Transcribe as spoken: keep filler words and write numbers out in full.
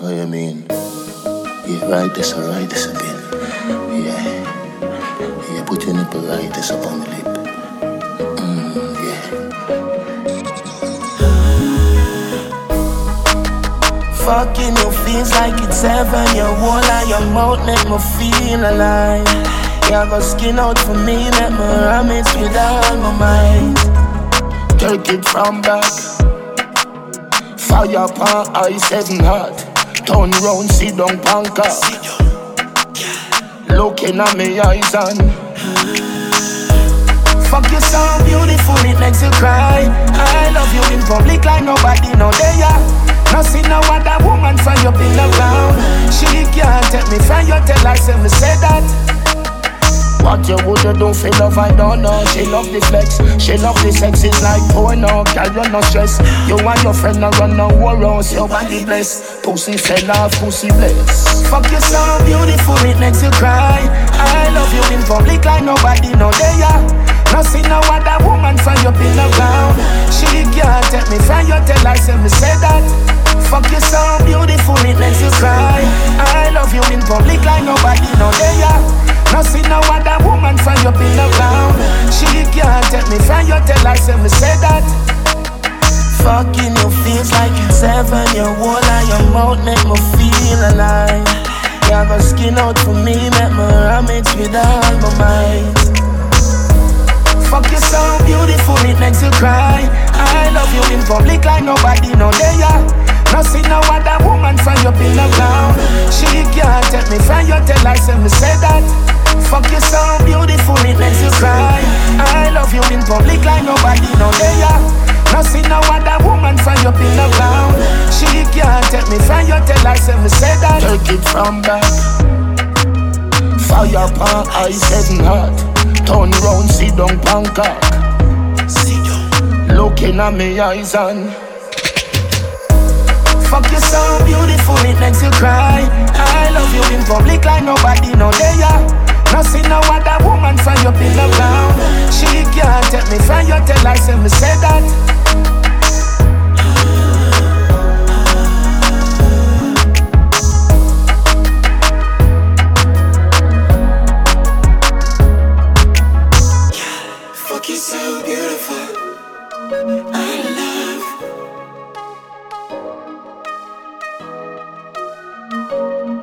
What you mean? Yeah, right this or right this again. Yeah. Yeah, put your nipple right this up on the lip. Mm, yeah. Fucking you feels like it's heaven. Your whole of your mouth make me feel alive. You go skin out for me, make me ram it with all my mind. Take it from back. Fire pan ice heaven hot. Turn round, sit down, panka. Looking at me eyes and fuck you so beautiful, it makes you cry. I love you in public like nobody know there. No see no other woman from your in the ground. She can't take me from your tail, I say me say that. What you woulda do for love, I don't know. She love the flex, she love the sex, it's like porno. Can't run no stress. You and your friend no run no worries. Your body blessed, pussy fell off, pussy blessed. Fuck you so beautiful, it makes you cry. I love you in public like nobody know there. No see no other woman from your in the ground. She can't take me from your tail, I say me say that. Fuck you so beautiful, it makes you cry. I love you in public like nobody know there. No see no other woman from your in the ground. She can't take me from your tail, I say me say that. Fucking you feels like it's heaven. Your whole of your mouth make me feel alive. You go skin out for me, make me ram it with all my mind. Fuck you so beautiful, it makes you cry. I love you in public like nobody know there. No see no other woman from your in the ground. She can't take me from your tail, I say me say that. Fuck you so beautiful, it makes you cry. I love you in public like nobody know there. No see no other woman from your in the ground. She can't take me from your tail, I say me say that. Take it from back. Fire pan ice heaven hot. Turn round, sit down, Bangkok. Looking at me eyes and fuck you so beautiful, it makes you cry. I love you in public like nobody know there. No see no other woman from your in the ground. She can't take me from your tail, I say me say that. Fuck you so beautiful. I love.